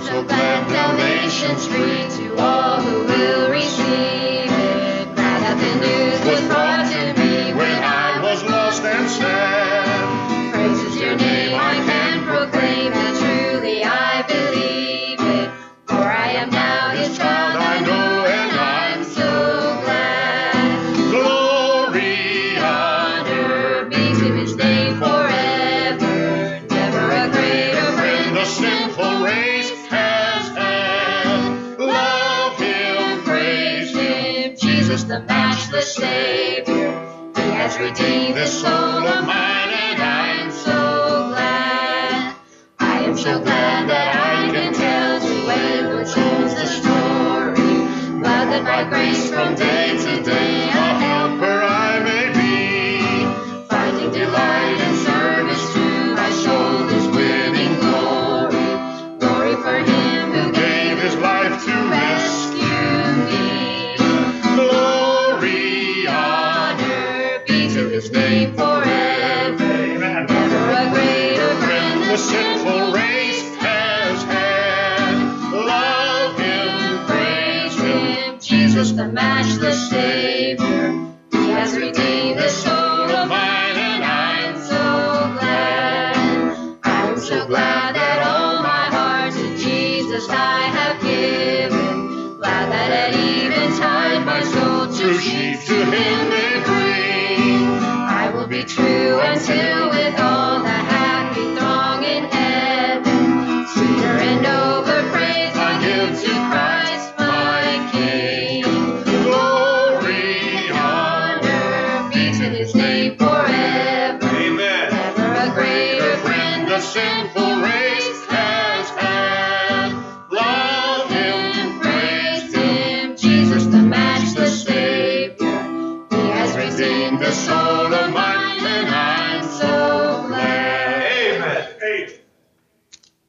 so glad salvation's free to all who will receive it. Glad that the news was brought to me when I was lost and sad. Praises your name I can proclaim, and truly I believe it. For I am now his child, I know, and I'm so glad. Glory, honor be to his name forever. Never a greater friend the sinful race has had. Love him, praise him, Jesus the matchless Savior. He has redeemed this soul of mine, and I'm so glad. I am so glad that I can tell to anyone who knows the story. Glad that by grace from day to day a helper I may be. Finding delight and service to my soul is winning glory. Glory for him who gave his life to rescue me. Glory, honor be to his name forever. Never a greater friend the sinful race has had. Love him, praise him, Jesus the matchless Savior. He has redeemed the soul of mine, and I'm so glad. I'm so glad that all my heart to Jesus I have given. Glad that at eventide my soul to sheep to him may bring. I will be true until with all the happy throng in heaven. Sweeter and over praise I give to Christ my King. Glory, honor be to his name forever. Amen. Never a greater friend the sinful race has had. Love him, praise him, Jesus the matchless Savior. He has redeemed the soul of mine, and I'm so